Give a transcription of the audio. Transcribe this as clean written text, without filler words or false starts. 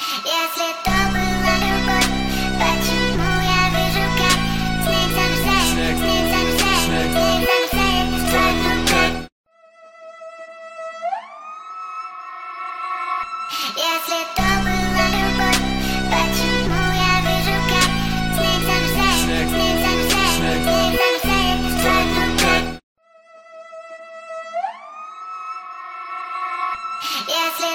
Если то была любовь, почему я вижу, как снег замерзает в твоих руках? Если то